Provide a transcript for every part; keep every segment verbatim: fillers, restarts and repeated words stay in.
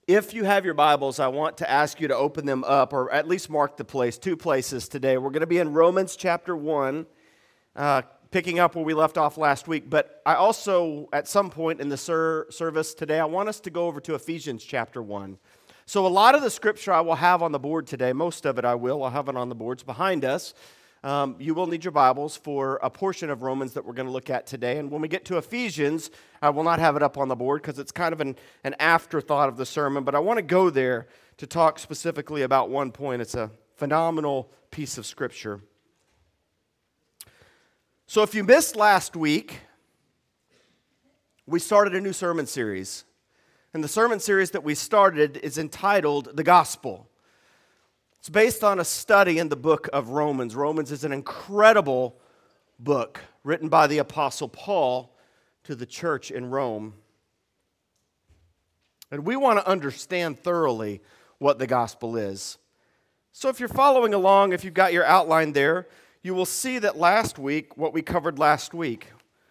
If you have your Bibles, I want to ask you to open them up, or at least mark the place, two places today. We're going to be in Romans chapter one, uh, picking up where we left off last week. But I also, at some point in the ser- service today, I want us to go over to Ephesians chapter one. So a lot of the scripture I will have on the board today, most of it I will, I'll have it on the boards behind us. Um, you will need your Bibles for a portion of Romans that we're going to look at today. And when we get to Ephesians, I will not have it up on the board because it's kind of an, an afterthought of the sermon. But I want to go there to talk specifically about one point. It's a phenomenal piece of Scripture. So if you missed last week, we started a new sermon series. And the sermon series that we started is entitled The Gospel. It's based on a study in the book of Romans. Romans is an incredible book written by the Apostle Paul to the church in Rome. And we want to understand thoroughly what the gospel is. So if you're following along, if you've got your outline there, you will see that last week, what we covered last week,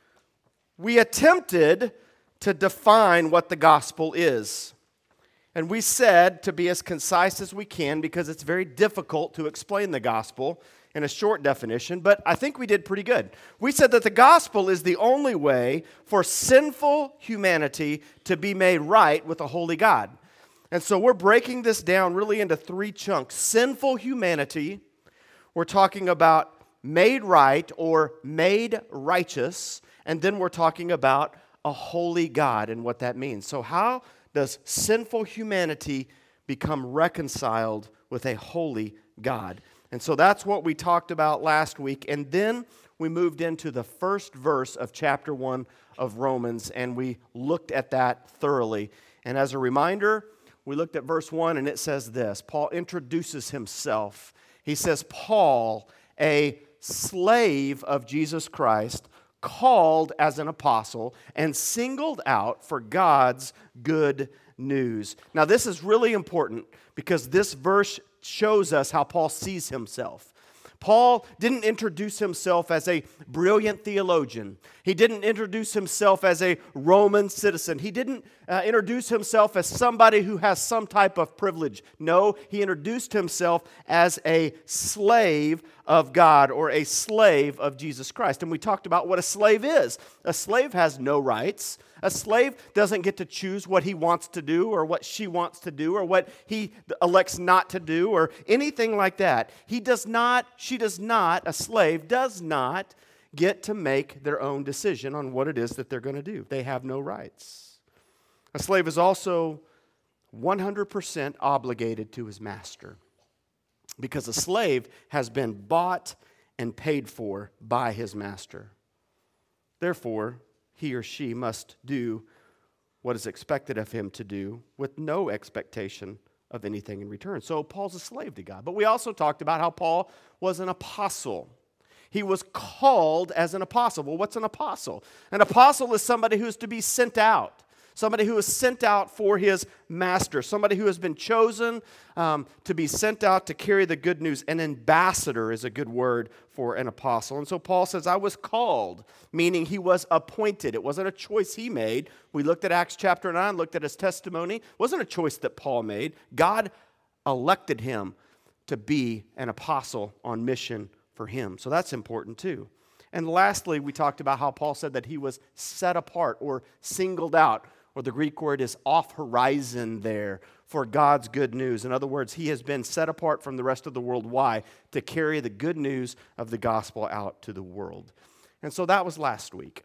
we attempted to define what the gospel is. And we said to be as concise as we can because it's very difficult to explain the gospel in a short definition, but I think we did pretty good. We said that the gospel is the only way for sinful humanity to be made right with a holy God. And so we're breaking this down really into three chunks. Sinful humanity, we're talking about made right or made righteous, and then we're talking about a holy God and what that means. So how does sinful humanity become reconciled with a holy God? And so that's what we talked about last week. And then we moved into the first verse of chapter one of Romans, and we looked at that thoroughly. And as a reminder, we looked at verse one, and it says this. Paul introduces himself. He says, Paul, a slave of Jesus Christ, called as an apostle and singled out for God's good news. Now, this is really important because this verse shows us how Paul sees himself. Paul didn't introduce himself as a brilliant theologian. He didn't introduce himself as a Roman citizen. He didn't uh, introduce himself as somebody who has some type of privilege. No, he introduced himself as a slave of God or a slave of Jesus Christ. And we talked about what a slave is. A slave has no rights. A slave doesn't get to choose what he wants to do or what she wants to do or what he elects not to do or anything like that. He does not, she does not, a slave does not get to make their own decision on what it is that they're going to do. They have no rights. A slave is also one hundred percent obligated to his master because a slave has been bought and paid for by his master. Therefore, he or she must do what is expected of him to do with no expectation of anything in return. So Paul's a slave to God. But we also talked about how Paul was an apostle. He was called as an apostle. Well, what's an apostle? An apostle is somebody who's to be sent out. Somebody who is sent out for his master. Somebody who has been chosen um, to be sent out to carry the good news. An ambassador is a good word for an apostle. And so Paul says, I was called, meaning he was appointed. It wasn't a choice he made. We looked at Acts chapter nine, looked at his testimony. It wasn't a choice that Paul made. God elected him to be an apostle on mission for him. So that's important too. And lastly, we talked about how Paul said that he was set apart or singled out, or the Greek word is off horizon there, for God's good news. In other words, he has been set apart from the rest of the world. Why? To carry the good news of the gospel out to the world. And so that was last week.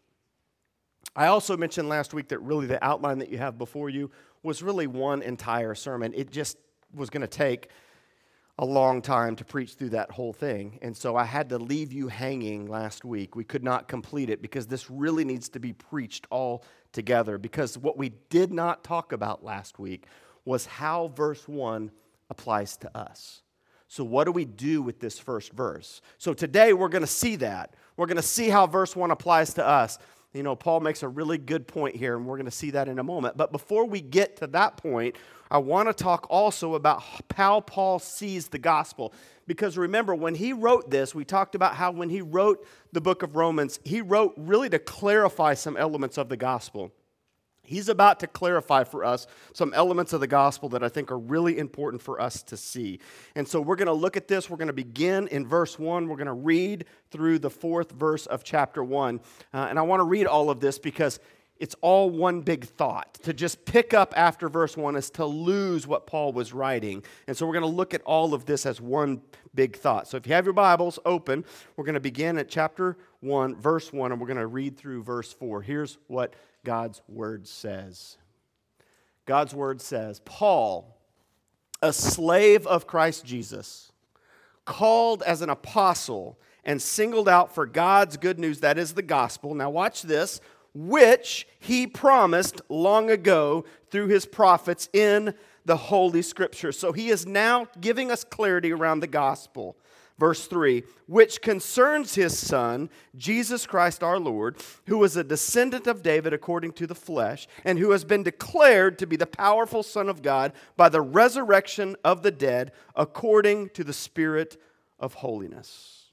I also mentioned last week that really the outline that you have before you was really one entire sermon. It just was going to take a long time to preach through that whole thing. And so I had to leave you hanging last week. We could not complete it because this really needs to be preached all together. Because what we did not talk about last week was how verse one applies to us. So what do we do with this first verse? So today we're going to see that. We're going to see how verse one applies to us. You know, Paul makes a really good point here, and we're going to see that in a moment. But before we get to that point, I want to talk also about how Paul sees the gospel. Because remember, when he wrote this, we talked about how when he wrote the book of Romans, he wrote really to clarify some elements of the gospel. He's about to clarify for us some elements of the gospel that I think are really important for us to see. And so we're going to look at this. We're going to begin in verse one. We're going to read through the fourth verse of chapter one. Uh, and I want to read all of this because it's all one big thought. To just pick up after verse one is to lose what Paul was writing. And so we're going to look at all of this as one big thought. So if you have your Bibles open, we're going to begin at chapter one, verse one, and we're going to read through verse four. Here's what God's word says. God's word says, Paul, a slave of Christ Jesus, called as an apostle and singled out for God's good news, that is the gospel. Now watch this. Which he promised long ago through his prophets in the Holy Scriptures. So he is now giving us clarity around the gospel. Verse three, which concerns his Son, Jesus Christ our Lord, who is a descendant of David according to the flesh, and who has been declared to be the powerful Son of God by the resurrection of the dead according to the Spirit of holiness.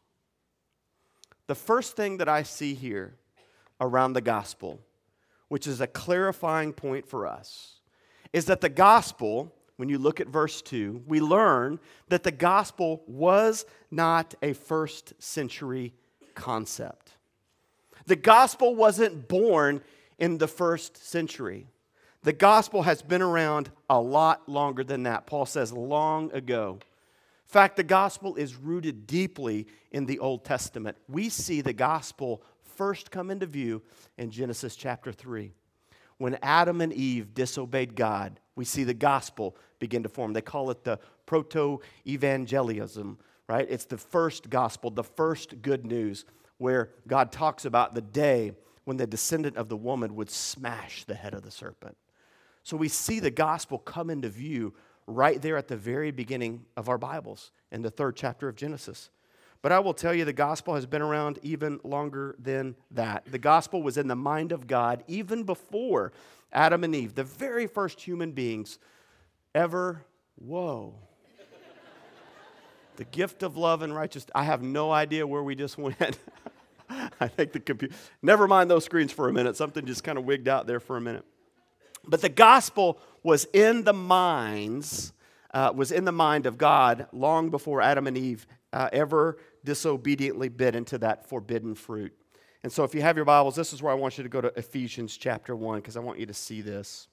The first thing that I see here around the gospel, which is a clarifying point for us, is that the gospel, when you look at verse two, we learn that the gospel was not a first century concept. The gospel wasn't born in the first century. The gospel has been around a lot longer than that. Paul says long ago. In fact, the gospel is rooted deeply in the Old Testament. We see the gospel first come into view in Genesis chapter three. When Adam and Eve disobeyed God, we see the gospel begin to form. They call it the proto-evangelism, right? It's the first gospel, the first good news, where God talks about the day when the descendant of the woman would smash the head of the serpent. So we see the gospel come into view right there at the very beginning of our Bibles, in the third chapter of Genesis. But I will tell you, the gospel has been around even longer than that. The gospel was in the mind of God even before Adam and Eve, the very first human beings ever. Whoa. The gift of love and righteousness. I have no idea where we just went. I think the computer. Never mind those screens for a minute. Something just kind of wigged out there for a minute. But the gospel was in the minds, uh, was in the mind of God long before Adam and Eve uh, ever disobediently bit into that forbidden fruit. And so if you have your Bibles, this is where I want you to go to Ephesians chapter one, because I want you to see this.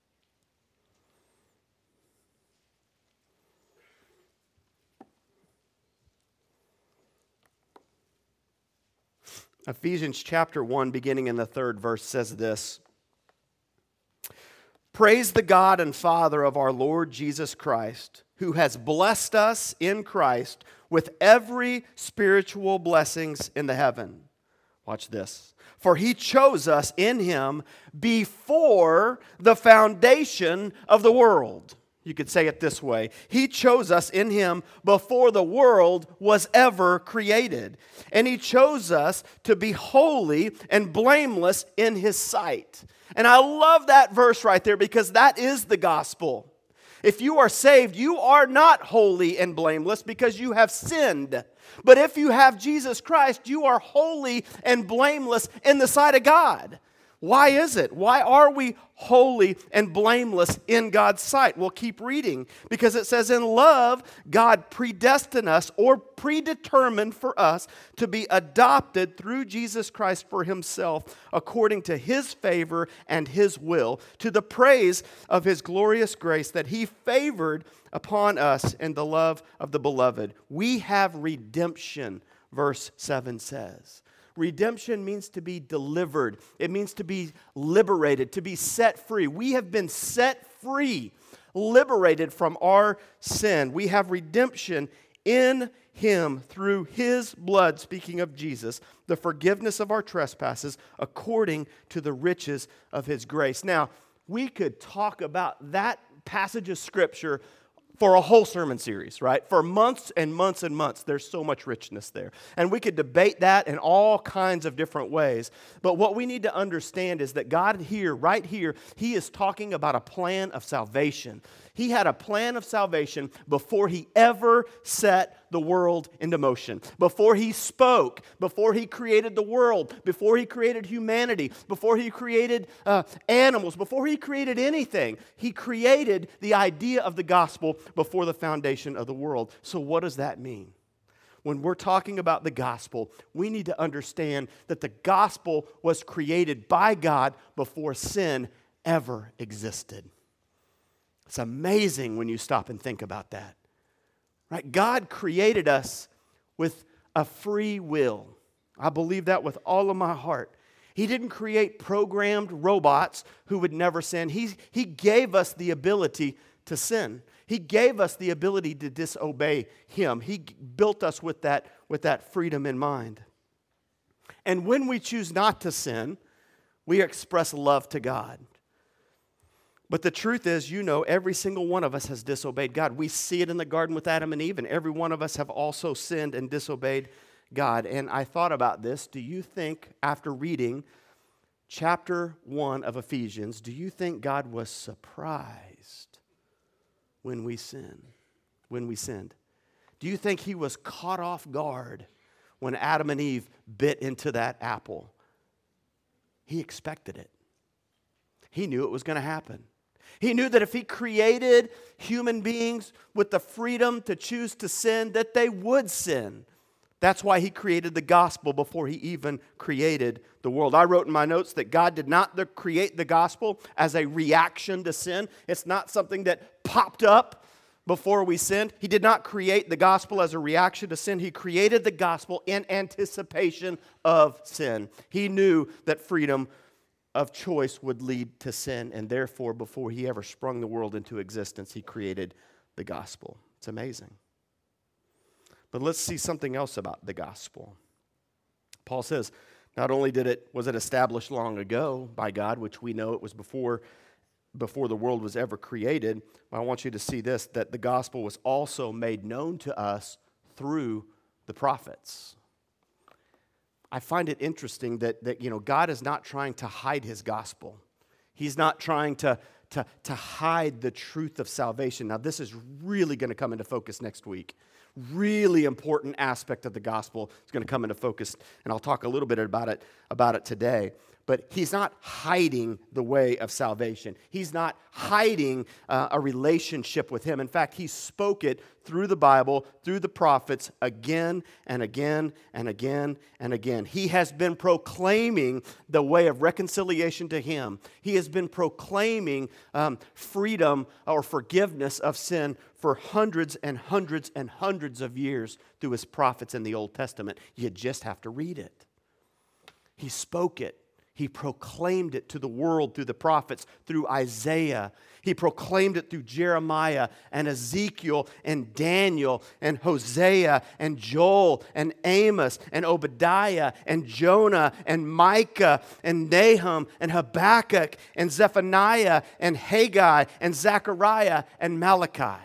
Ephesians chapter one, beginning in the third verse, says this. Praise the God and Father of our Lord Jesus Christ, who has blessed us in Christ with every spiritual blessings in the heaven. Watch this. For he chose us in him before the foundation of the world. You could say it this way. He chose us in him before the world was ever created. And he chose us to be holy and blameless in his sight. And I love that verse right there because that is the gospel. If you are saved, you are not holy and blameless because you have sinned. But if you have Jesus Christ, you are holy and blameless in the sight of God. Why is it? Why are we holy and blameless in God's sight? Well, keep reading, because it says, in love, God predestined us or predetermined for us to be adopted through Jesus Christ for himself, according to his favor and his will, to the praise of his glorious grace that he favored upon us in the love of the beloved. We have redemption, verse seven says. Redemption means to be delivered. It means to be liberated, to be set free. We have been set free, liberated from our sin. We have redemption in him through his blood, speaking of Jesus, the forgiveness of our trespasses according to the riches of his grace. Now, we could talk about that passage of Scripture for a whole sermon series, right? For months and months and months. There's so much richness there. And we could debate that in all kinds of different ways. But what we need to understand is that God here, right here, he is talking about a plan of salvation. He had a plan of salvation before he ever set the world into motion. Before he spoke, before he created the world, before he created humanity, before he created uh, animals, before he created anything, he created the idea of the gospel before the foundation of the world. So what does that mean? When we're talking about the gospel, we need to understand that the gospel was created by God before sin ever existed. It's amazing when you stop and think about that. Right? God created us with a free will. I believe that with all of my heart. He didn't create programmed robots who would never sin. He, he gave us the ability to sin. He gave us the ability to disobey Him. He built us with that, with that freedom in mind. And when we choose not to sin, we express love to God. But the truth is, you know, every single one of us has disobeyed God. We see it in the garden with Adam and Eve, and every one of us have also sinned and disobeyed God. And I thought about this. Do you think, after reading chapter one of Ephesians, do you think God was surprised when we sin, when we sinned? Do you think He was caught off guard when Adam and Eve bit into that apple? He expected it. He knew it was going to happen. He knew that if He created human beings with the freedom to choose to sin, that they would sin. That's why He created the gospel before He even created the world. I wrote in my notes that God did not create the gospel as a reaction to sin. It's not something that popped up before we sinned. He did not create the gospel as a reaction to sin. He created the gospel in anticipation of sin. He knew that freedom of choice would lead to sin, and therefore, before He ever sprung the world into existence, He created the gospel. It's amazing. But let's see something else about the gospel. Paul says, not only did it was it established long ago by God, which we know it was before, before the world was ever created, but I want you to see this, that the gospel was also made known to us through the prophets. I find it interesting that, that you know, God is not trying to hide His gospel. He's not trying to, to, to hide the truth of salvation. Now, this is really going to come into focus next week. Really important aspect of the gospel is going to come into focus, and I'll talk a little bit about it, about it today. But He's not hiding the way of salvation. He's not hiding uh, a relationship with Him. In fact, He spoke it through the Bible, through the prophets, again and again and again and again. He has been proclaiming the way of reconciliation to Him. He has been proclaiming um, freedom or forgiveness of sin for hundreds and hundreds and hundreds of years through His prophets in the Old Testament. You just have to read it. He spoke it. He proclaimed it to the world through the prophets, through Isaiah. He proclaimed it through Jeremiah and Ezekiel and Daniel and Hosea and Joel and Amos and Obadiah and Jonah and Micah and Nahum and Habakkuk and Zephaniah and Haggai and Zechariah and Malachi.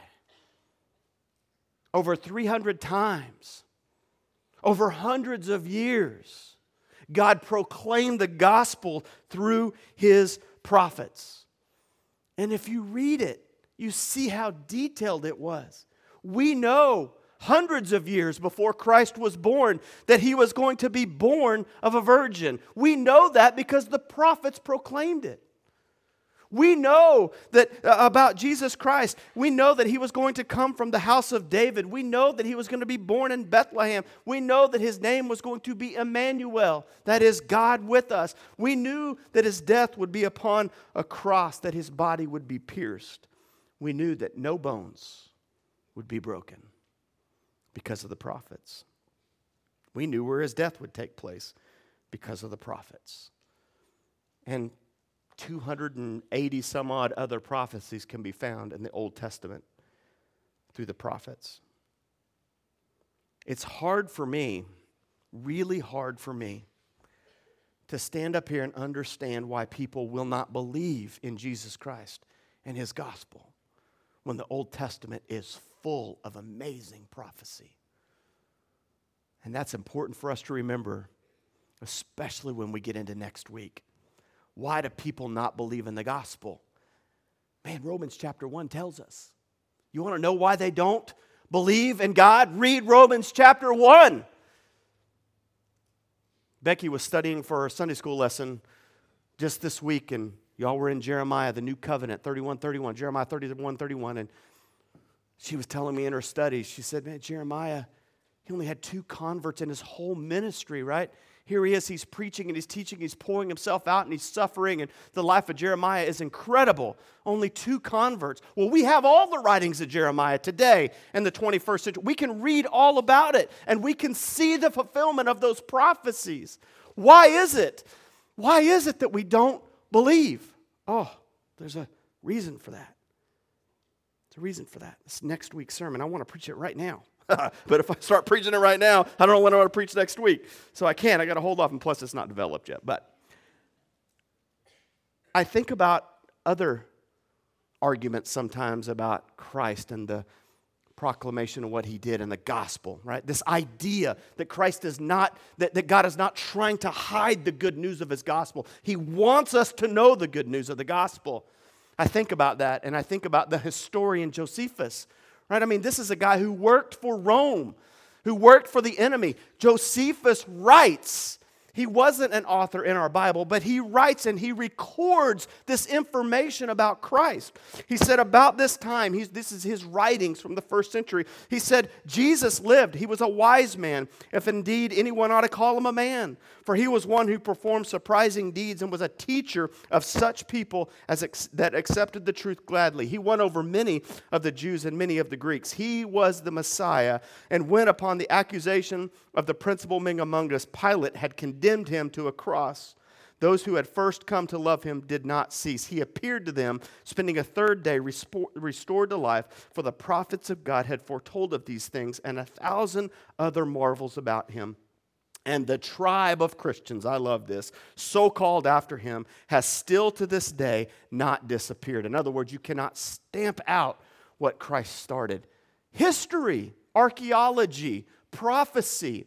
Over three hundred times, over hundreds of years, God proclaimed the gospel through His prophets. And if you read it, you see how detailed it was. We know hundreds of years before Christ was born that He was going to be born of a virgin. We know that because the prophets proclaimed it. We know that uh, about Jesus Christ. We know that He was going to come from the house of David. We know that He was going to be born in Bethlehem. We know that His name was going to be Emmanuel, that is, God with us. We knew that His death would be upon a cross, that His body would be pierced. We knew that no bones would be broken because of the prophets. We knew where His death would take place because of the prophets. And two hundred eighty some odd other prophecies can be found in the Old Testament through the prophets. It's hard for me, really hard for me, to stand up here and understand why people will not believe in Jesus Christ and His gospel when the Old Testament is full of amazing prophecy. And that's important for us to remember, especially when we get into next week. Why do people not believe in the gospel? Man, Romans chapter one tells us. You want to know why they don't? believe in God, read Romans chapter one. Becky was studying for her Sunday school lesson just this week, and y'all were in Jeremiah, the new covenant, thirty-one thirty-one, Jeremiah thirty-one thirty-one, and she was telling me in her studies, she said, man, Jeremiah, he only had two converts in his whole ministry, right? Here he is, he's preaching and he's teaching, he's pouring himself out and he's suffering, and the life of Jeremiah is incredible. Only two converts. Well, we have all the writings of Jeremiah today in the twenty-first century. We can read all about it, and we can see the fulfillment of those prophecies. Why is it? Why is it that we don't believe? Oh, there's a reason for that. There's a reason for that. It's next week's sermon. I want to preach it right now. But if I start preaching it right now, I don't know when I want to preach next week. So I can't. I got to hold off, and plus it's not developed yet. But I think about other arguments sometimes about Christ and the proclamation of what he did in the gospel, right? This idea that Christ is not, that, that God is not trying to hide the good news of his gospel. He wants us to know the good news of the gospel. I think about that, and I think about the historian Josephus. Right? I mean, this is a guy who worked for Rome, who worked for the enemy. Josephus writes. He wasn't an author in our Bible, but he writes and he records this information about Christ. He said about this time, he's, this is his writings from the first century. He said, Jesus lived. He was a wise man, if indeed anyone ought to call him a man. For he was one who performed surprising deeds and was a teacher of such people as ex- that accepted the truth gladly. He won over many of the Jews and many of the Greeks. He was the Messiah, and when upon the accusation of the principal men among us, Pilate had condemned him to a cross. Those who had first come to love him did not cease. He appeared to them, spending a third day respo- restored to life, for the prophets of God had foretold of these things, and a thousand other marvels about him. And the tribe of Christians, I love this, so called after him, has still to this day not disappeared. In other words, you cannot stamp out what Christ started. History, archaeology, prophecy,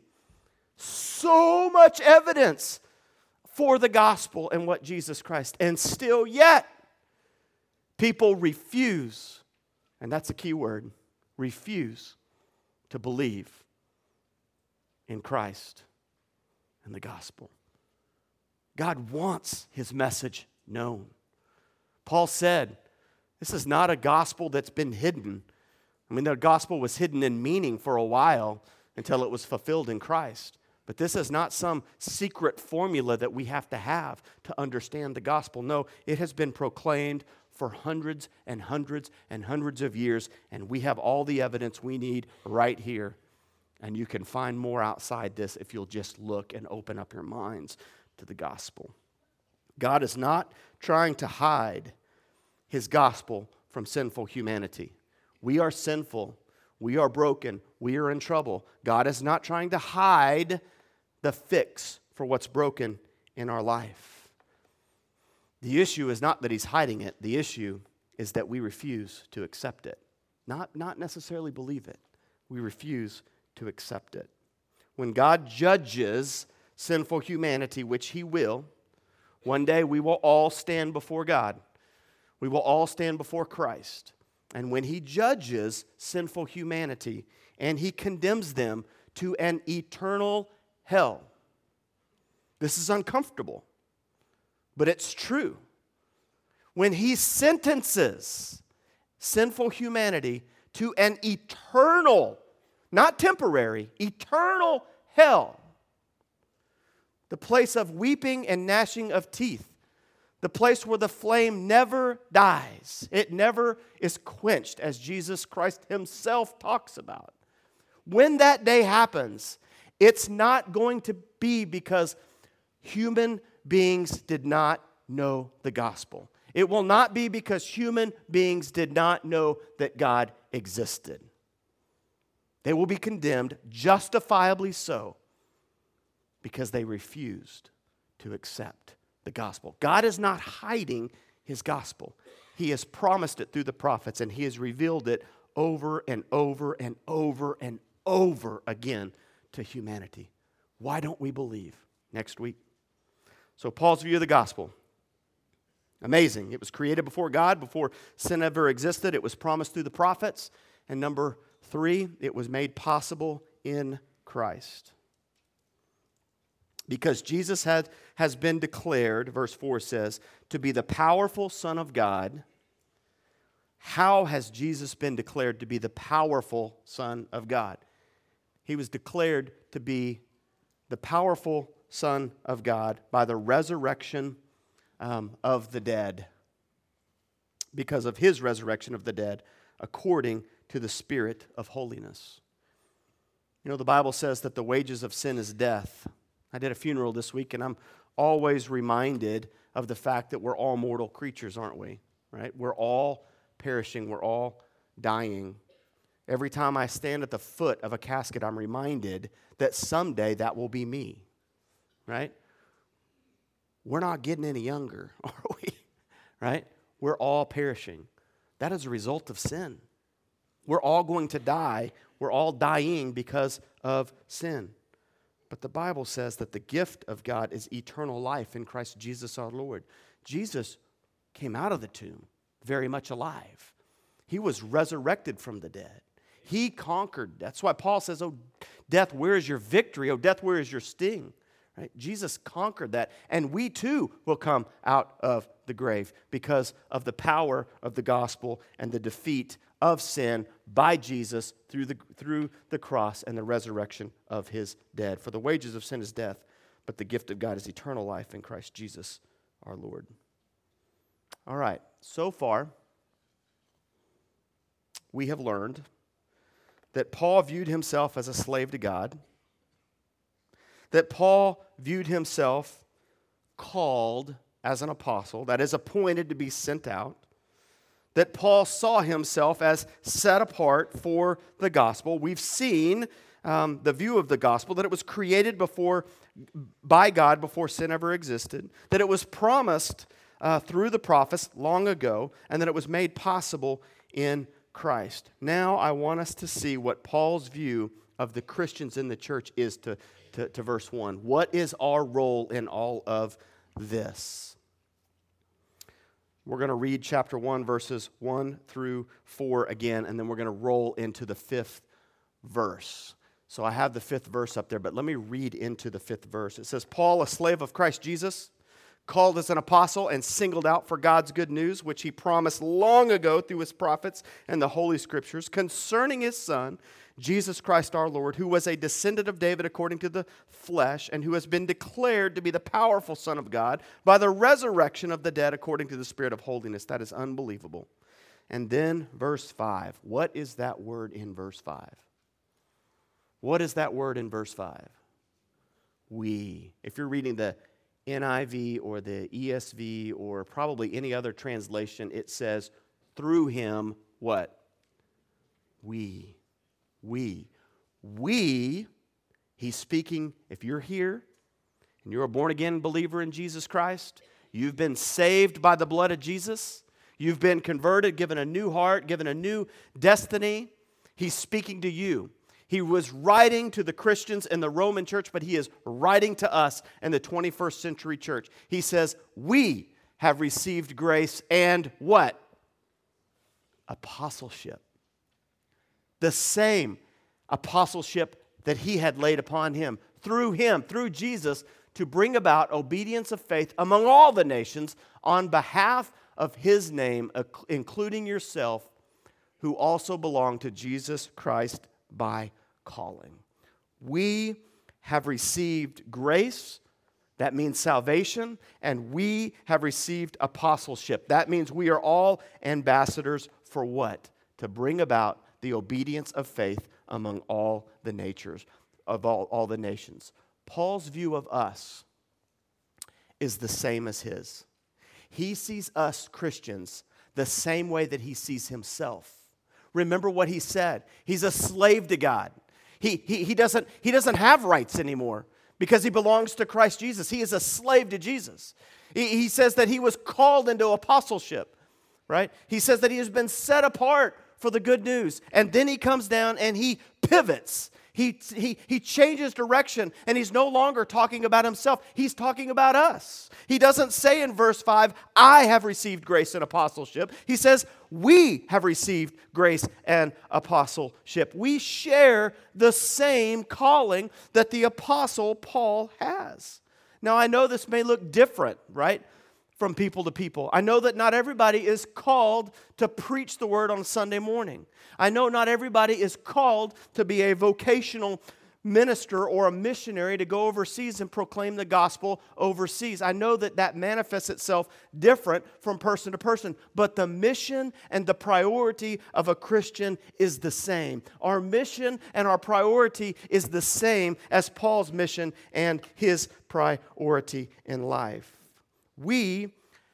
so much evidence for the gospel and what Jesus Christ. And still yet, people refuse, and that's a key word, refuse to believe in Christ and the gospel. God wants his message known. Paul said, this is not a gospel that's been hidden. I mean, the gospel was hidden in meaning for a while until it was fulfilled in Christ. But this is not some secret formula that we have to have to understand the gospel. No, it has been proclaimed for hundreds and hundreds and hundreds of years, and we have all the evidence we need right here. And you can find more outside this if you'll just look and open up your minds to the gospel. God is not trying to hide his gospel from sinful humanity. We are sinful. We are broken. We are in trouble. God is not trying to hide the fix for what's broken in our life. The issue is not that he's hiding it. The issue is that we refuse to accept it. Not, not necessarily believe it. We refuse to accept it. When God judges sinful humanity, which he will, one day we will all stand before God. We will all stand before Christ. And when he judges sinful humanity and he condemns them to an eternal hell, this is uncomfortable, but it's true. When he sentences sinful humanity to an eternal, not temporary, eternal hell, the place of weeping and gnashing of teeth, the place where the flame never dies, it never is quenched, as Jesus Christ himself talks about. When that day happens, it's not going to be because human beings did not know the gospel. It will not be because human beings did not know that God existed. They will be condemned, justifiably so, because they refused to accept the gospel. God is not hiding his gospel. He has promised it through the prophets, and he has revealed it over and over and over and over again to humanity. Why don't we believe? Next week. So Paul's view of the gospel. Amazing. It was created before God, before sin ever existed. It was promised through the prophets. And number Three, it was made possible in Christ. Because Jesus had, has been declared, verse four says, to be the powerful Son of God. How has Jesus been declared to be the powerful Son of God? He was declared to be the powerful Son of God by the resurrection um, of the dead. Because of his resurrection of the dead, according to the Spirit of holiness. You know, the Bible says that the wages of sin is death. I did a funeral this week, and I'm always reminded of the fact that we're all mortal creatures, aren't we? Right? We're all perishing. We're all dying. Every time I stand at the foot of a casket, I'm reminded that someday that will be me. Right? We're not getting any younger, are we? Right? We're all perishing. That is a result of sin. We're all going to die. We're all dying because of sin. But the Bible says that the gift of God is eternal life in Christ Jesus our Lord. Jesus came out of the tomb very much alive. He was resurrected from the dead. He conquered. That's why Paul says, oh, death, where is your victory? Oh, death, where is your sting? Right? Jesus conquered that. And we too will come out of the grave because of the power of the gospel and the defeat of sin by Jesus through the, through the cross and the resurrection of his dead. For the wages of sin is death, but the gift of God is eternal life in Christ Jesus our Lord. All right, so far we have learned that Paul viewed himself as a slave to God, that Paul viewed himself called as an apostle, that is, appointed to be sent out, that Paul saw himself as set apart for the gospel. We've seen um, the view of the gospel, that it was created before by God before sin ever existed, that it was promised uh, through the prophets long ago, and that it was made possible in Christ. Now I want us to see what Paul's view of the Christians in the church is to, to, to verse one. What is our role in all of this? We're going to read chapter one, verses one through four again, and then we're going to roll into the fifth verse. So I have the fifth verse up there, but let me read into the fifth verse. It says, Paul, a slave of Christ Jesus, called as an apostle and singled out for God's good news, which he promised long ago through his prophets and the Holy Scriptures, concerning his Son, Jesus Christ our Lord, who was a descendant of David according to the flesh, and who has been declared to be the powerful Son of God by the resurrection of the dead according to the Spirit of holiness. That is unbelievable. And then verse five. What is that word in verse five? What is that word in verse five? We. If you're reading the N I V or the E S V or probably any other translation, it says, through him, what? We. We. We, he's speaking, if you're here and you're a born-again believer in Jesus Christ, you've been saved by the blood of Jesus, you've been converted, given a new heart, given a new destiny, he's speaking to you. He was writing to the Christians in the Roman church, but he is writing to us in the twenty-first century church. He says, we have received grace and what? Apostleship. The same apostleship that he had laid upon him, through him, through Jesus, to bring about obedience of faith among all the nations on behalf of his name, including yourself, who also belong to Jesus Christ by calling. We have received grace, that means salvation, and we have received apostleship. That means we are all ambassadors for what? To bring about the obedience of faith among all the natures of all, all the nations. Paul's view of us is the same as his. He sees us Christians the same way that he sees himself. Remember what he said. He's a slave to God. He, he, he, doesn't, he doesn't have rights anymore because he belongs to Christ Jesus. He is a slave to Jesus. He, he says that he was called into apostleship, right? He says that he has been set apart for the good news. And then he comes down and he pivots. He, he, he changes direction, and he's no longer talking about himself. He's talking about us. He doesn't say in verse five, I have received grace and apostleship. He says, we have received grace and apostleship. We share the same calling that the apostle Paul has. Now, I know this may look different, right, from people to people. I know that not everybody is called to preach the word on a Sunday morning. I know not everybody is called to be a vocational minister or a missionary to go overseas and proclaim the gospel overseas. I know that that manifests itself different from person to person, but the mission and the priority of a Christian is the same. Our mission and our priority is the same as Paul's mission and his priority in life. We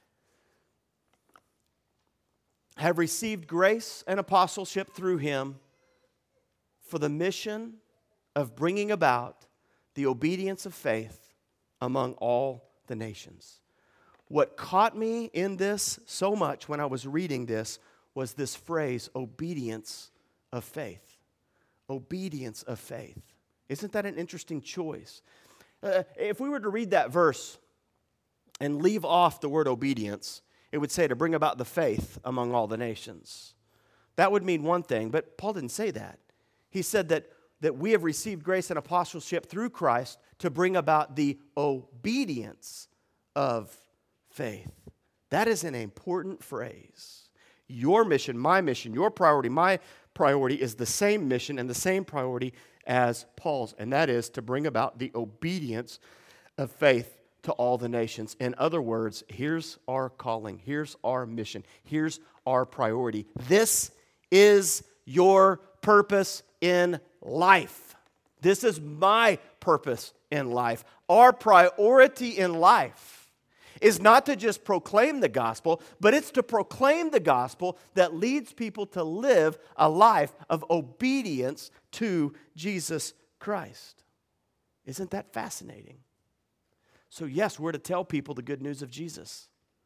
have received grace and apostleship through him for the mission of bringing about the obedience of faith among all the nations. What caught me in this so much when I was reading this was this phrase, obedience of faith. Obedience of faith. Isn't that an interesting choice? Uh, if we were to read that verse and leave off the word obedience, it would say to bring about the faith among all the nations. That would mean one thing, but Paul didn't say that. He said that, that we have received grace and apostleship through Christ to bring about the obedience of faith. That is an important phrase. Your mission, my mission, your priority, my priority is the same mission and the same priority as Paul's, and that is to bring about the obedience of faith to all the nations. In other words, here's our calling, here's our mission, here's our priority. This is your purpose in life. This is my purpose in life. Our priority in life is not to just proclaim the gospel, but it's to proclaim the gospel that leads people to live a life of obedience to Jesus Christ. Isn't that fascinating? So yes, we're to tell people the good news of Jesus.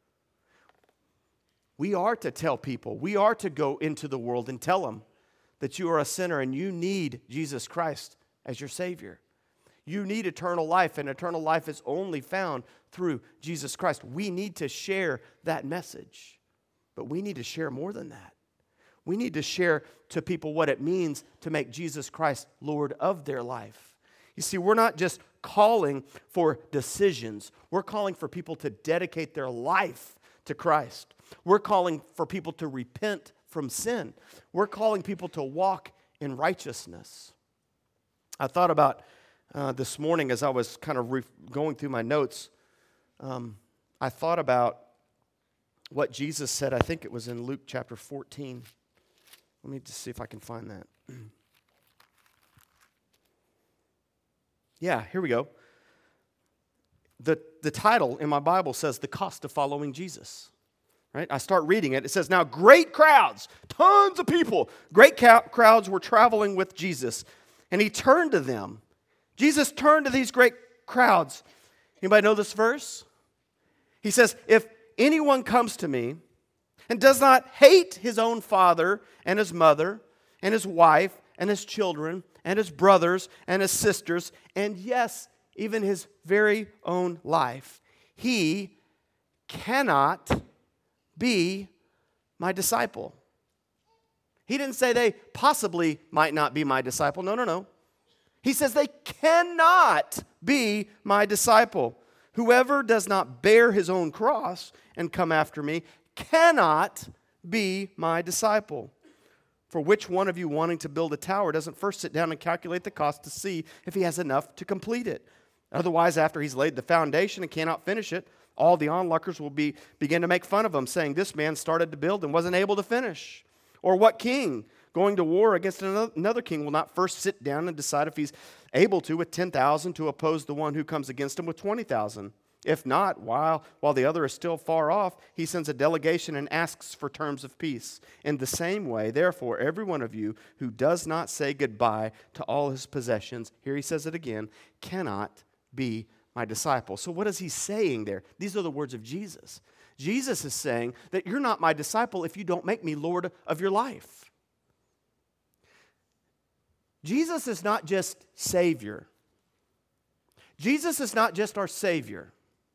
We are to tell people, we are to go into the world and tell them that you are a sinner and you need Jesus Christ as your Savior. You need eternal life, and eternal life is only found through Jesus Christ. We need to share that message, but we need to share more than that. We need to share to people what it means to make Jesus Christ Lord of their life. You see, we're not just calling for decisions. We're calling for people to dedicate their life to Christ. We're calling for people to repent from sin. We're calling people to walk in righteousness. I thought about uh, this morning as I was kind of re- going through my notes, um, I thought about what Jesus said. I think it was in Luke chapter fourteen. Let me just see if I can find that. Yeah, here we go. The, the title in my Bible says, The Cost of Following Jesus. Right? I start reading it. It says, now great crowds, tons of people, great ca- crowds were traveling with Jesus. And he turned to them. Jesus turned to these great crowds. Anybody know this verse? He says, if anyone comes to me and does not hate his own father and his mother and his wife and his children and his brothers and his sisters, and yes, even his very own life, he cannot be my disciple. He didn't say they possibly might not be my disciple. No, no, no. He says they cannot be my disciple. Whoever does not bear his own cross and come after me cannot be my disciple. For which one of you wanting to build a tower doesn't first sit down and calculate the cost to see if he has enough to complete it? Otherwise, after he's laid the foundation and cannot finish it, all the onlookers will be begin to make fun of him, saying, this man started to build and wasn't able to finish. Or what king going to war against another king will not first sit down and decide if he's able to with ten thousand to oppose the one who comes against him with twenty thousand? If not, while, while the other is still far off, he sends a delegation and asks for terms of peace. In the same way, therefore, every one of you who does not say goodbye to all his possessions, here he says it again, cannot be my disciple. So what is he saying there? These are the words of Jesus. Jesus is saying that you're not my disciple if you don't make me Lord of your life. Jesus is not just Savior. Jesus is not just our Savior.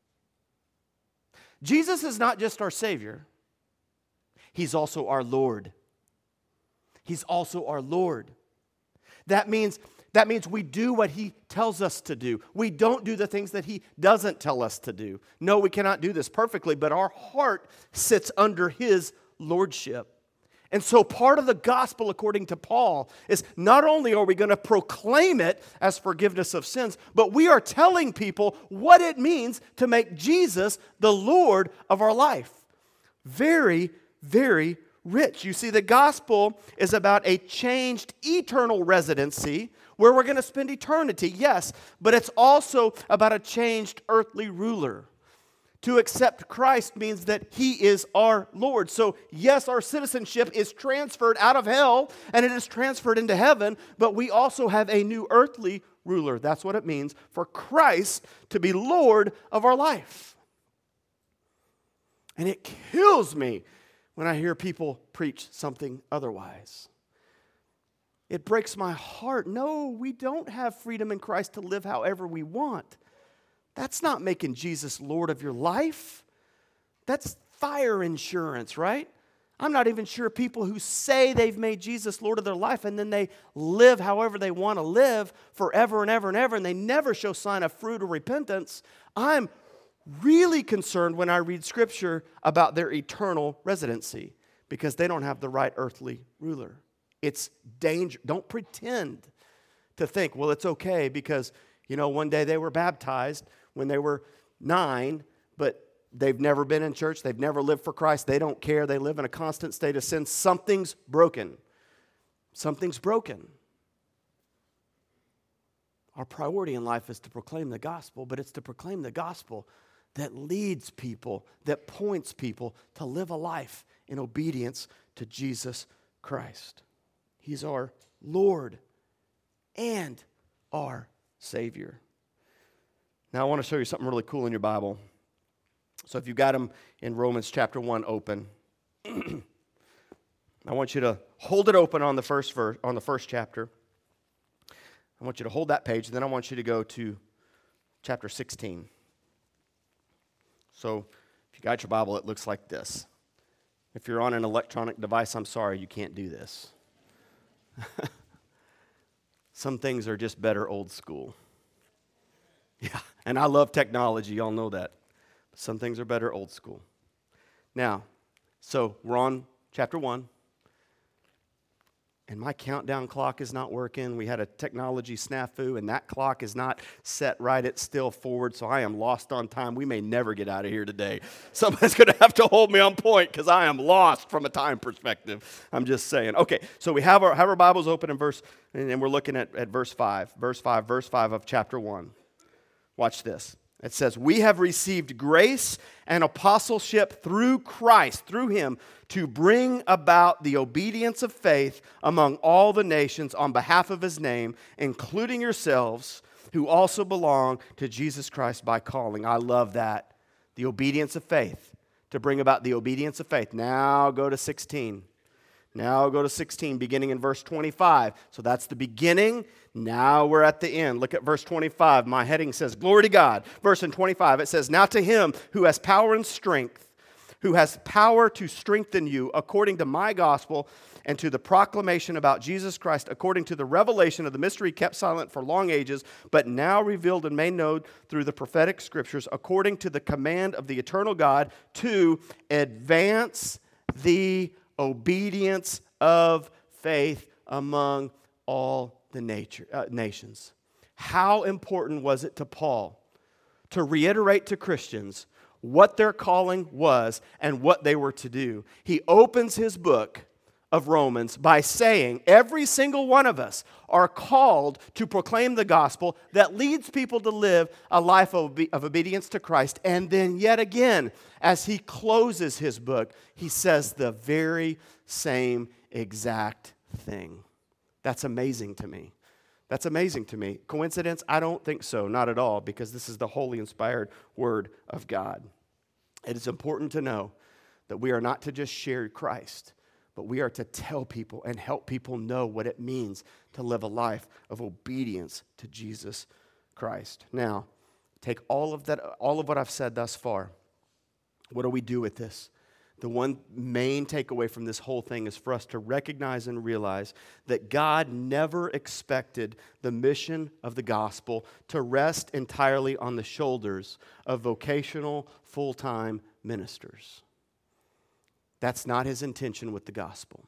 Jesus is not just our Savior. He's also our Lord. He's also our Lord. That means, that means we do what He tells us to do. We don't do the things that He doesn't tell us to do. No, we cannot do this perfectly, but our heart sits under His lordship. And so part of the gospel, according to Paul, is not only are we going to proclaim it as forgiveness of sins, but we are telling people what it means to make Jesus the Lord of our life. Very, very rich. You see, the gospel is about a changed eternal residency where we're going to spend eternity, yes, but it's also about a changed earthly ruler. To accept Christ means that He is our Lord. So yes, our citizenship is transferred out of hell and it is transferred into heaven, but we also have a new earthly ruler. That's what it means for Christ to be Lord of our life. And it kills me when I hear people preach something otherwise. It breaks my heart. No, we don't have freedom in Christ to live however we want. That's not making Jesus Lord of your life. That's fire insurance, right? I'm not even sure people who say they've made Jesus Lord of their life and then they live however they want to live forever and ever and ever and they never show sign of fruit or repentance. I'm really concerned when I read Scripture about their eternal residency because they don't have the right earthly ruler. It's danger. Don't pretend to think, well, it's okay because, you know, one day they were baptized when they were nine, but they've never been in church. They've never lived for Christ. They don't care. They live in a constant state of sin. Something's broken. Something's broken. Our priority in life is to proclaim the gospel, but it's to proclaim the gospel that leads people, that points people to live a life in obedience to Jesus Christ. He's our Lord and our Savior. Now, I want to show you something really cool in your Bible. So if you've got them in Romans chapter one open, I want you to hold it open on the first verse, on the first chapter. I want you to hold that page, and then I want you to go to chapter sixteen. So if you got your Bible, it looks like this. If you're on an electronic device, I'm sorry, you can't do this. Some things are just better old school. Yeah, and I love technology, y'all know that. But some things are better old school. Now, so we're on chapter one. And my countdown clock is not working. We had a technology snafu, and that clock is not set right. It's still forward, so I am lost on time. We may never get out of here today. Somebody's going to have to hold me on point because I am lost from a time perspective. I'm just saying. Okay, so we have our, have our Bibles open in verse, and we're looking at, at verse five. Verse five, verse five of chapter one. Watch this. It says, we have received grace and apostleship through Christ, through Him, to bring about the obedience of faith among all the nations on behalf of His name, including yourselves, who also belong to Jesus Christ by calling. I love that. The obedience of faith, to bring about the obedience of faith. Now go to sixteen. Now go to sixteen, beginning in verse twenty-five. So that's the beginning. Now we're at the end. Look at verse twenty-five. My heading says, Glory to God. Verse in twenty-five, it says, Now to Him who has power and strength, who has power to strengthen you according to my gospel and to the proclamation about Jesus Christ, according to the revelation of the mystery kept silent for long ages, but now revealed and made known through the prophetic scriptures, according to the command of the eternal God, to advance the obedience of faith among all the nature, uh, nations. How important was it to Paul to reiterate to Christians what their calling was and what they were to do? He opens his book of Romans by saying every single one of us are called to proclaim the gospel that leads people to live a life of, obe- of obedience to Christ. And then yet again, as he closes his book, he says the very same exact thing. That's amazing to me. That's amazing to me. Coincidence? I don't think so, not at all, because this is the holy, inspired Word of God. It is important to know that we are not to just share Christ, but we are to tell people and help people know what it means to live a life of obedience to Jesus Christ. Now, take all of that, all of what I've said thus far. What do we do with this? The one main takeaway from this whole thing is for us to recognize and realize that God never expected the mission of the gospel to rest entirely on the shoulders of vocational, full-time ministers. That's not his intention with the gospel.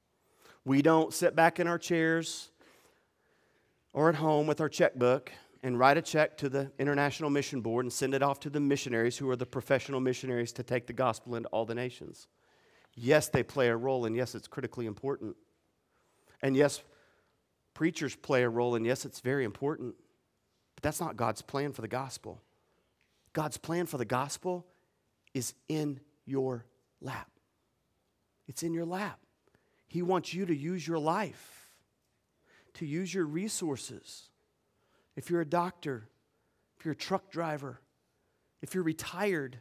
We don't sit back in our chairs or at home with our checkbook and write a check to the International Mission Board and send it off to the missionaries who are the professional missionaries to take the gospel into all the nations. Yes, they play a role, and yes, it's critically important. And yes, preachers play a role, and yes, it's very important. But that's not God's plan for the gospel. God's plan for the gospel is in your lap. It's in your lap. He wants you to use your life, to use your resources. If you're a doctor, if you're a truck driver, if you're retired,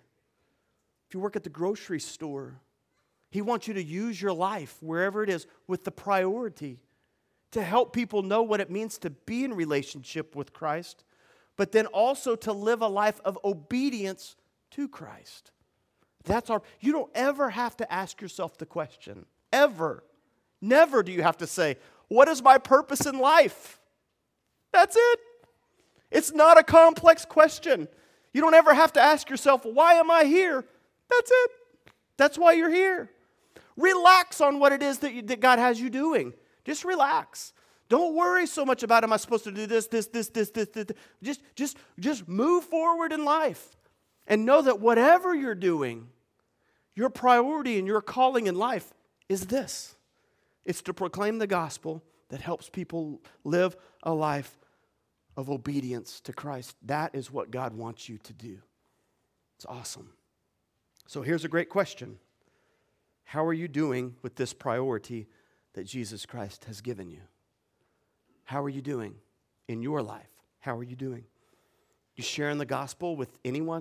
if you work at the grocery store, he wants you to use your life, wherever it is, with the priority to help people know what it means to be in relationship with Christ, but then also to live a life of obedience to Christ. That's our, you don't ever have to ask yourself the question, ever. Never do you have to say, what is my purpose in life? That's it. It's not a complex question. You don't ever have to ask yourself, why am I here? That's it. That's why you're here. Relax on what it is that, you, that God has you doing. Just relax. Don't worry so much about, am I supposed to do this, this, this, this, this, this. Just, just, just move forward in life. And know that whatever you're doing, your priority and your calling in life is this. It's to proclaim the gospel that helps people live a life of obedience to Christ. That is what God wants you to do. It's awesome. So here's a great question. How are you doing with this priority that Jesus Christ has given you? How are you doing in your life? How are you doing? You sharing the gospel with anyone?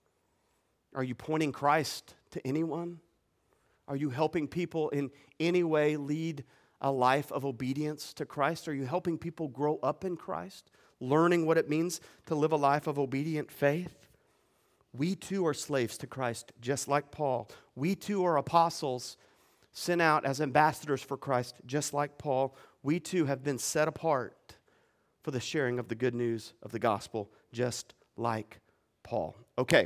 Are you pointing Christ to anyone? Are you helping people in any way lead a life of obedience to Christ? Are you helping people grow up in Christ? Learning what it means to live a life of obedient faith? We too are slaves to Christ, just like Paul. We too are apostles sent out as ambassadors for Christ, just like Paul. We too have been set apart for the sharing of the good news of the gospel, just like Paul. Okay,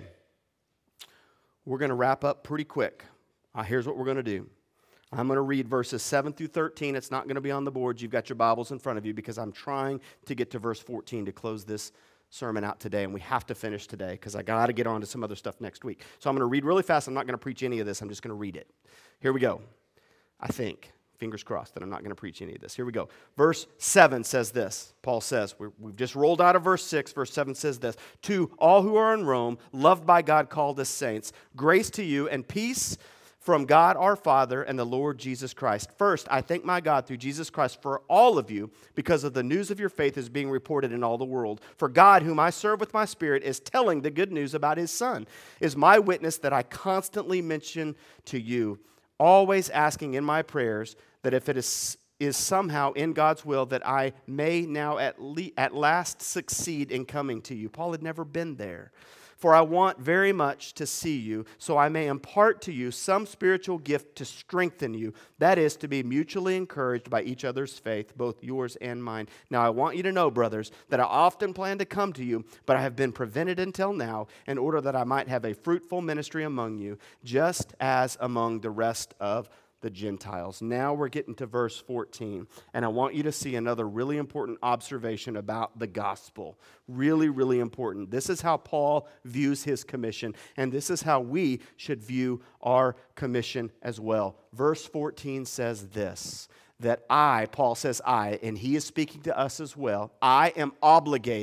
we're going to wrap up pretty quick. Uh, here's what we're going to do. I'm going to read verses seven through thirteen. It's not going to be on the board. You've got your Bibles in front of you because I'm trying to get to verse fourteen to close this sermon out today, and we have to finish today because I got to get on to some other stuff next week. So I'm going to read really fast. I'm not going to preach any of this. I'm just going to read it. Here we go. I think. Fingers crossed that I'm not going to preach any of this. Here we go. Verse seven says this. Paul says, we're, we've just rolled out of verse six. Verse seven says this. To all who are in Rome, loved by God, called as saints, grace to you and peace from God our Father and the Lord Jesus Christ. First, I thank my God through Jesus Christ for all of you because of the news of your faith is being reported in all the world. For God, whom I serve with my spirit, is telling the good news about his Son, is my witness that I constantly mention to you, always asking in my prayers that if it is, is somehow in God's will that I may now at, le- at last succeed in coming to you. Paul had never been there. For I want very much to see you, so I may impart to you some spiritual gift to strengthen you. That is, to be mutually encouraged by each other's faith, both yours and mine. Now I want you to know, brothers, that I often planned to come to you, but I have been prevented until now, in order that I might have a fruitful ministry among you, just as among the rest of the Gentiles. Now we're getting to verse fourteen, and I want you to see another really important observation about the gospel. Really, really important. This is how Paul views his commission, and this is how we should view our commission as well. Verse fourteen says this, that I, Paul says I, and he is speaking to us as well, I am obligated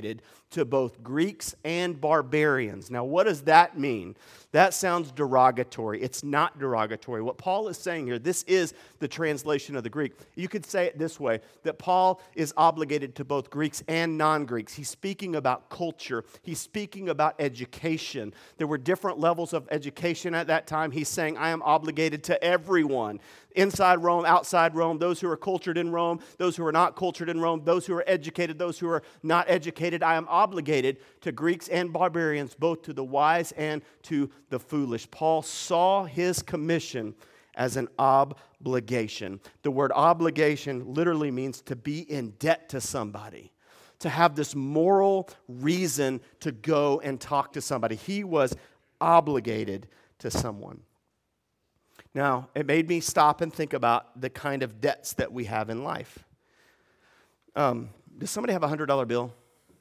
to both Greeks and barbarians. Now, what does that mean? That sounds derogatory. It's not derogatory. What Paul is saying here, this is the translation of the Greek. You could say it this way, that Paul is obligated to both Greeks and non-Greeks. He's speaking about culture. He's speaking about education. There were different levels of education at that time. He's saying, I am obligated to everyone. Inside Rome, outside Rome, those who are cultured in Rome, those who are not cultured in Rome, those who are educated, those who are not educated. I am obligated to Greeks and barbarians, both to the wise and to the foolish. Paul saw his commission as an obligation. The word obligation literally means to be in debt to somebody, to have this moral reason to go and talk to somebody. He was obligated to someone. Now, it made me stop and think about the kind of debts that we have in life. Um, does somebody have a one hundred dollar bill?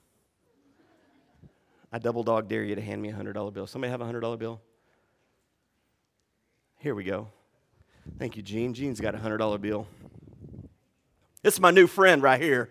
I double dog dare you to hand me a one hundred dollar bill. Somebody have a one hundred dollar bill? Here we go. Thank you, Gene. Gene's got a one hundred dollar bill. This is my new friend right here.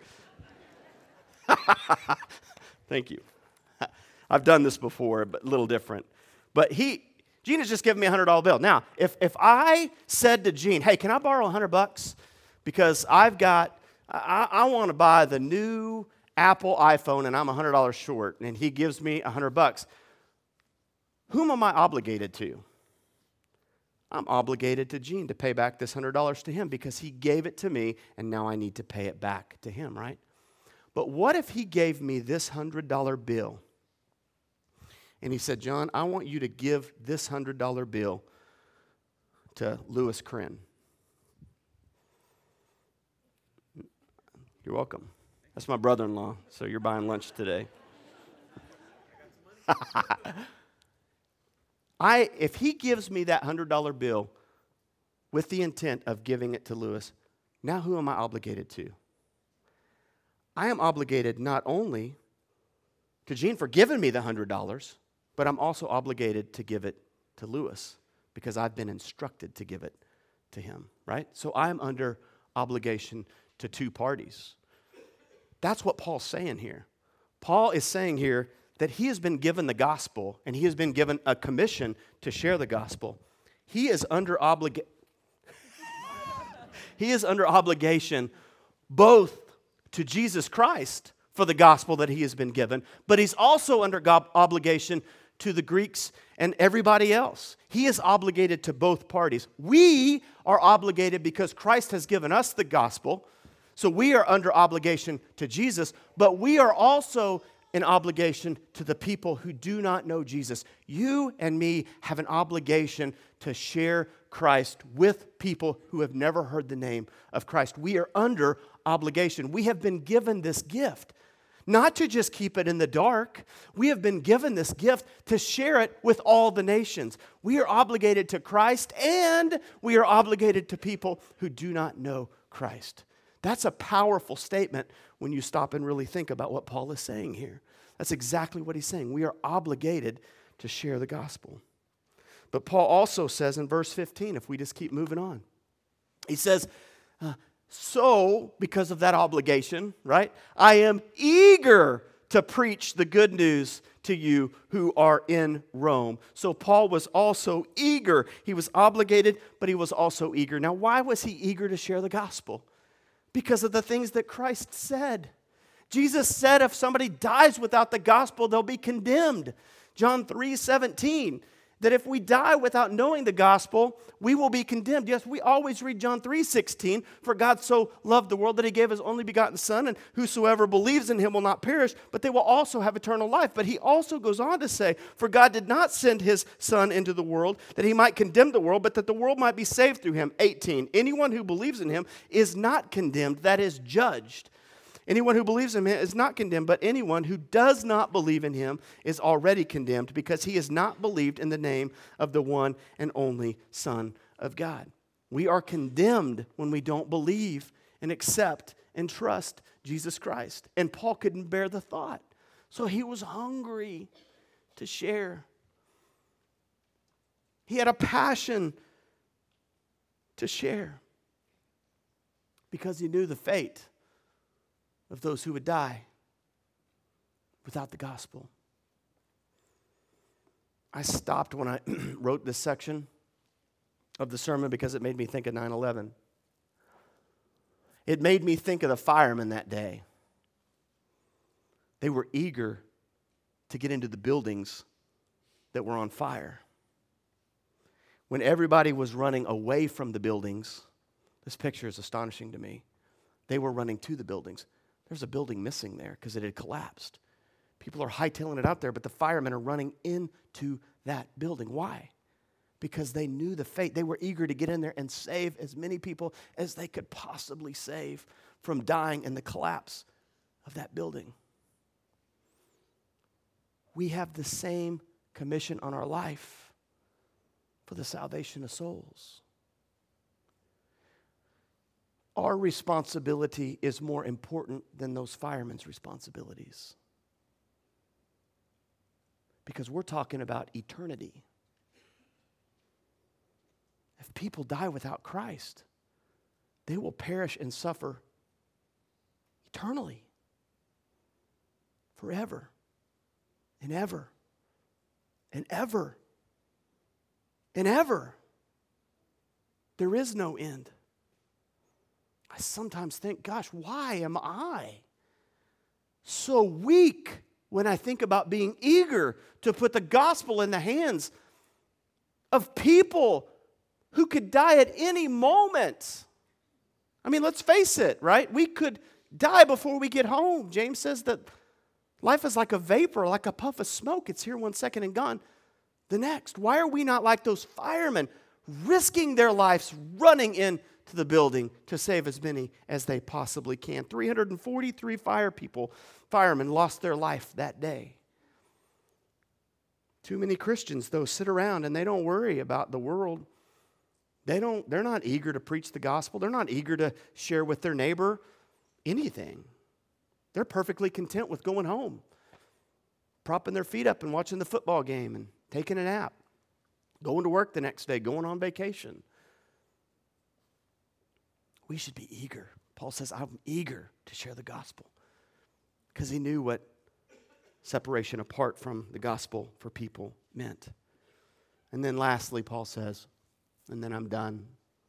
Thank you. I've done this before, but a little different. But he... Gene has just given me a one hundred dollar bill. Now, if, if I said to Gene, hey, can I borrow one hundred bucks? Because I've got, I, I want to buy the new Apple iPhone and I'm one hundred dollars short, and he gives me one hundred bucks. Whom am I obligated to? I'm obligated to Gene to pay back this one hundred dollars to him because he gave it to me and now I need to pay it back to him, right? But what if he gave me this one hundred dollar bill? And he said, John, I want you to give this one hundred dollar bill to Louis Krenn. You're welcome. That's my brother-in-law, so you're buying lunch today. I, if he gives me that one hundred dollar bill with the intent of giving it to Louis, now who am I obligated to? I am obligated not only to Gene for giving me the one hundred dollars, but I'm also obligated to give it to Louis because I've been instructed to give it to him, right? So I'm under obligation to two parties. That's what Paul's saying here. Paul is saying here that he has been given the gospel and he has been given a commission to share the gospel. He is under obligation. He is under obligation both to Jesus Christ for the gospel that he has been given, but he's also under go- obligation to the Greeks and everybody else. He is obligated to both parties. We are obligated because Christ has given us the gospel, so we are under obligation to Jesus, but we are also in obligation to the people who do not know Jesus. You and me have an obligation to share Christ with people who have never heard the name of Christ. We are under obligation. We have been given this gift. Not to just keep it in the dark. We have been given this gift to share it with all the nations. We are obligated to Christ and we are obligated to people who do not know Christ. That's a powerful statement when you stop and really think about what Paul is saying here. That's exactly what he's saying. We are obligated to share the gospel. But Paul also says in verse fifteen, if we just keep moving on, he says, uh, so, because of that obligation, right, I am eager to preach the good news to you who are in Rome. So Paul was also eager. He was obligated, but he was also eager. Now, why was he eager to share the gospel? Because of the things that Christ said. Jesus said if somebody dies without the gospel, they'll be condemned. John three seventeen. That if we die without knowing the gospel, we will be condemned. Yes, we always read John three sixteen. For God so loved the world that he gave his only begotten Son, and whosoever believes in him will not perish, but they will also have eternal life. But he also goes on to say, for God did not send his Son into the world that he might condemn the world, but that the world might be saved through him. eighteen. Anyone who believes in him is not condemned, that is judged. Anyone who believes in him is not condemned, but anyone who does not believe in him is already condemned because he has not believed in the name of the one and only Son of God. We are condemned when we don't believe and accept and trust Jesus Christ. And Paul couldn't bear the thought. So he was hungry to share. He had a passion to share because he knew the fate of those who would die. without the gospel. I stopped when I wrote this section of the sermon because it made me think of nine eleven. It made me think of the firemen that day. They were eager to get into the buildings that were on fire. When everybody was running away from the buildings, this picture is astonishing to me. They were running to the buildings. There's a building missing there because it had collapsed. People are hightailing it out there, but the firemen are running into that building. Why? Because they knew the fate. They were eager to get in there and save as many people as they could possibly save from dying in the collapse of that building. We have the same commission on our life for the salvation of souls. Our responsibility is more important than those firemen's responsibilities. Because we're talking about eternity. If people die without Christ, they will perish and suffer eternally, forever, and ever, and ever, and ever. There is no end. I sometimes think, gosh, why am I so weak when I think about being eager to put the gospel in the hands of people who could die at any moment? I mean, let's face it, right? We could die before we get home. James says that life is like a vapor, like a puff of smoke. It's here one second and gone the next. Why are we not like those firemen, risking their lives, running into the building to save as many as they possibly can? three hundred forty-three fire people, firemen lost their life that day. Too many Christians, though, sit around and they don't worry about the world. They don't, they're not eager to preach the gospel. They're not eager to share with their neighbor anything. They're perfectly content with going home, propping their feet up and watching the football game and taking a nap, going to work the next day, going on vacation. We should be eager. Paul says, I'm eager to share the gospel, because he knew what separation apart from the gospel for people meant. And then lastly, Paul says, and then I'm done.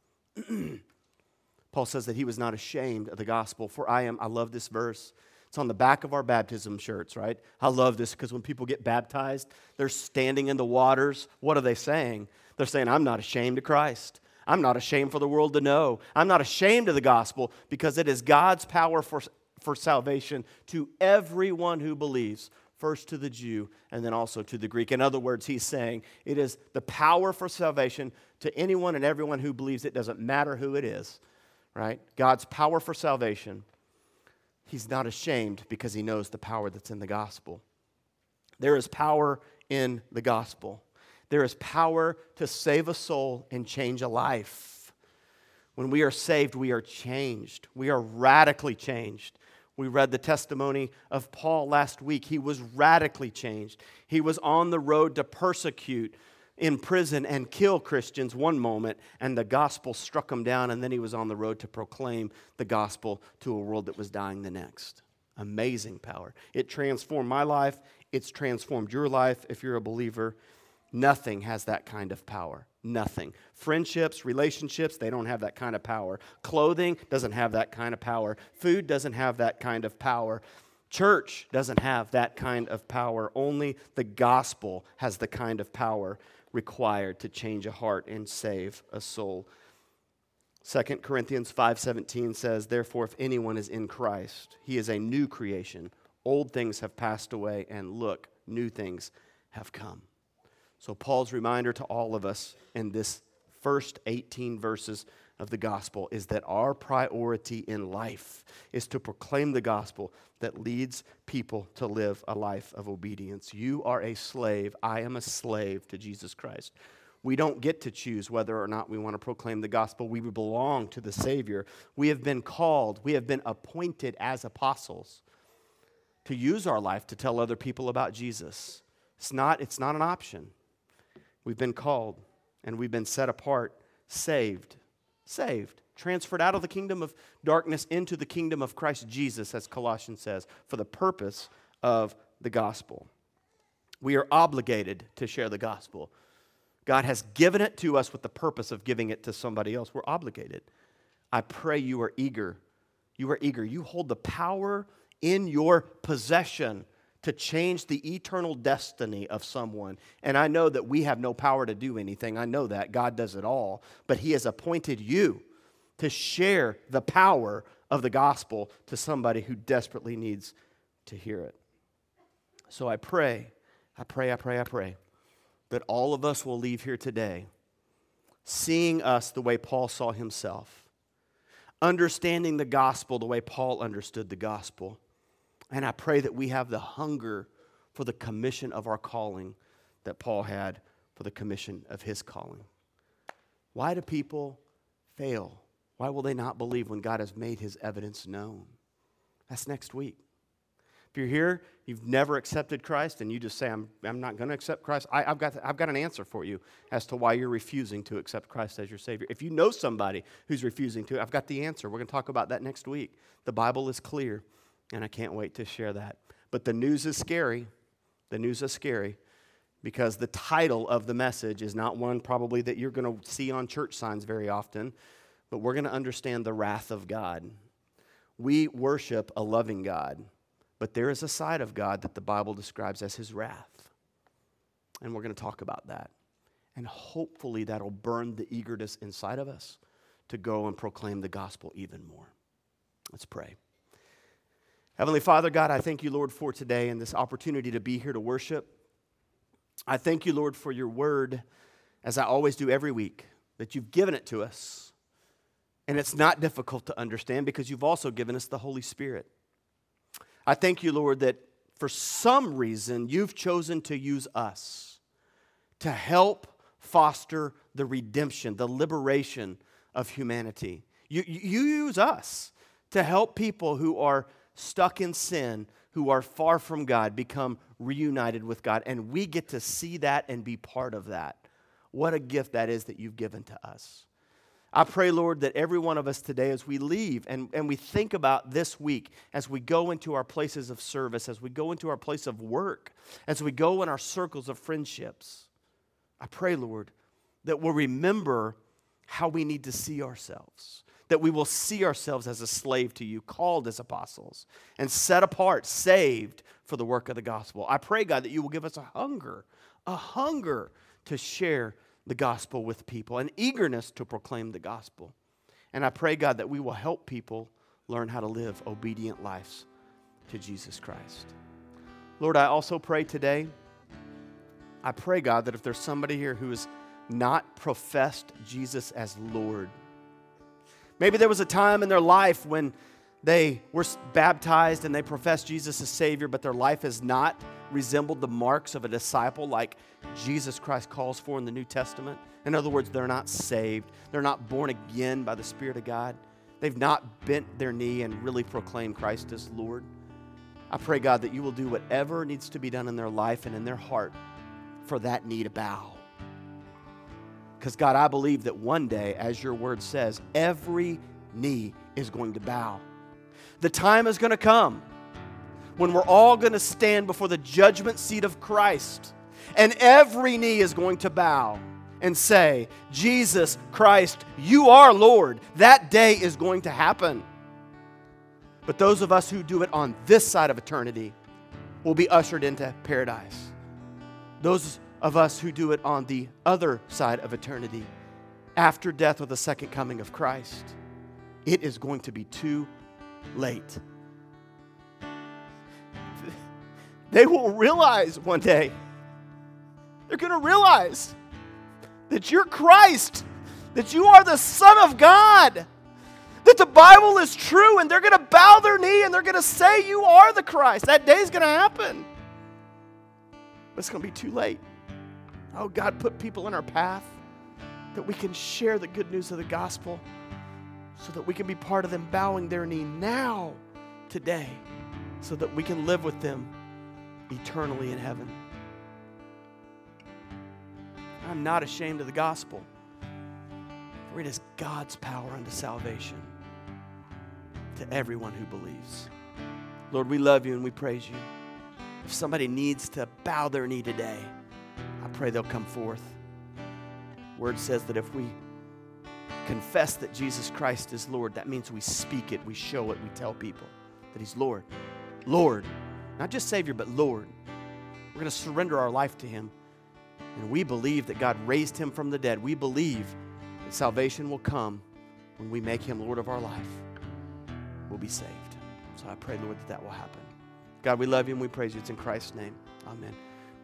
Paul says that he was not ashamed of the gospel. For I am, I love this verse. It's on the back of our baptism shirts, right? I love this because when people get baptized, they're standing in the waters. What are they saying? They're saying, I'm not ashamed of Christ. I'm not ashamed for the world to know. I'm not ashamed of the gospel because it is God's power for, for salvation to everyone who believes. First to the Jew and then also to the Greek. In other words, he's saying it is the power for salvation to anyone and everyone who believes. It doesn't matter who it is, right? God's power for salvation. He's not ashamed because he knows the power that's in the gospel. There is power in the gospel. There is power to save a soul and change a life. When we are saved, we are changed. We are radically changed. We read the testimony of Paul last week. He was radically changed. He was on the road to persecute, imprison, and kill Christians one moment, and the gospel struck him down, and then he was on the road to proclaim the gospel to a world that was dying the next. Amazing power. It transformed my life. It's transformed your life if you're a believer. Nothing has that kind of power. Nothing. Friendships, relationships, they don't have that kind of power. Clothing doesn't have that kind of power. Food doesn't have that kind of power. Church doesn't have that kind of power. Only the gospel has the kind of power required to change a heart and save a soul. Second Corinthians five seventeen says, therefore, if anyone is in Christ, he is a new creation. Old things have passed away, and look, new things have come. So Paul's reminder to all of us in this first eighteen verses of the gospel is that our priority in life is to proclaim the gospel that leads people to live a life of obedience. You are a slave. I am a slave to Jesus Christ. We don't get to choose whether or not we want to proclaim the gospel. We belong to the Savior. We have been called, we have been appointed as apostles to use our life to tell other people about Jesus. It's not, it's not an option. We've been called, and we've been set apart, saved, saved, transferred out of the kingdom of darkness into the kingdom of Christ Jesus, as Colossians says, for the purpose of the gospel. We are obligated to share the gospel. God has given it to us with the purpose of giving it to somebody else. We're obligated. I pray you are eager. You are eager. You hold the power in your possession to change the eternal destiny of someone. And I know that we have no power to do anything. I know that. God does it all. But He has appointed you to share the power of the gospel to somebody who desperately needs to hear it. So I pray, I pray, I pray, I pray that all of us will leave here today seeing us the way Paul saw himself, understanding the gospel the way Paul understood the gospel. And I pray that we have the hunger for the commission of our calling that Paul had for the commission of his calling. Why do people fail? Why will they not believe when God has made His evidence known? That's next week. If you're here, you've never accepted Christ, and you just say, I'm, I'm not going to accept Christ, I, I've got, I've got an answer for you as to why you're refusing to accept Christ as your Savior. If you know somebody who's refusing to, I've got the answer. We're going to talk about that next week. The Bible is clear, and I can't wait to share that. But the news is scary. The news is scary because the title of the message is not one probably that you're going to see on church signs very often, but we're going to understand the wrath of God. We worship a loving God, but there is a side of God that the Bible describes as His wrath. And we're going to talk about that. And hopefully that'll burn the eagerness inside of us to go and proclaim the gospel even more. Let's pray. Heavenly Father, God, I thank you, Lord, for today and this opportunity to be here to worship. I thank you, Lord, for your word, as I always do every week, that you've given it to us. And it's not difficult to understand because you've also given us the Holy Spirit. I thank you, Lord, that for some reason you've chosen to use us to help foster the redemption, the liberation of humanity. You, you use us to help people who are stuck in sin, who are far from God, become reunited with God. And we get to see that and be part of that. What a gift that is that you've given to us. I pray, Lord, that every one of us today, as we leave and, and we think about this week, as we go into our places of service, as we go into our place of work, as we go in our circles of friendships, I pray, Lord, that we'll remember how we need to see ourselves, that we will see ourselves as a slave to you, called as apostles, and set apart, saved for the work of the gospel. I pray, God, that you will give us a hunger, a hunger to share the gospel with people, an eagerness to proclaim the gospel. And I pray, God, that we will help people learn how to live obedient lives to Jesus Christ. Lord, I also pray today, I pray, God, that if there's somebody here who has not professed Jesus as Lord, maybe there was a time in their life when they were baptized and they professed Jesus as Savior, but their life has not resembled the marks of a disciple like Jesus Christ calls for in the New Testament. In other words, they're not saved. They're not born again by the Spirit of God. They've not bent their knee and really proclaimed Christ as Lord. I pray, God, that you will do whatever needs to be done in their life and in their heart for that knee to bow. Because, God, I believe that one day, as your word says, every knee is going to bow. The time is going to come when we're all going to stand before the judgment seat of Christ, and every knee is going to bow and say, Jesus Christ, you are Lord. That day is going to happen. But those of us who do it on this side of eternity will be ushered into paradise. Those of us who do it on the other side of eternity, after death or the second coming of Christ, it is going to be too late. They will realize one day, they're going to realize that you're Christ, that you are the Son of God, that the Bible is true, and they're going to bow their knee and they're going to say you are the Christ. That day is going to happen. But it's going to be too late. Oh, God, put people in our path that we can share the good news of the gospel so that we can be part of them bowing their knee now, today, so that we can live with them eternally in heaven. I'm not ashamed of the gospel, for it is God's power unto salvation to everyone who believes. Lord, we love you and we praise you. If somebody needs to bow their knee today, I pray they'll come forth. Word says that if we confess that Jesus Christ is Lord, that means we speak it, we show it, we tell people that He's Lord. Lord, not just Savior, but Lord. We're going to surrender our life to Him. And we believe that God raised Him from the dead. We believe that salvation will come when we make Him Lord of our life. We'll be saved. So I pray, Lord, that that will happen. God, we love You and we praise You. It's in Christ's name. Amen.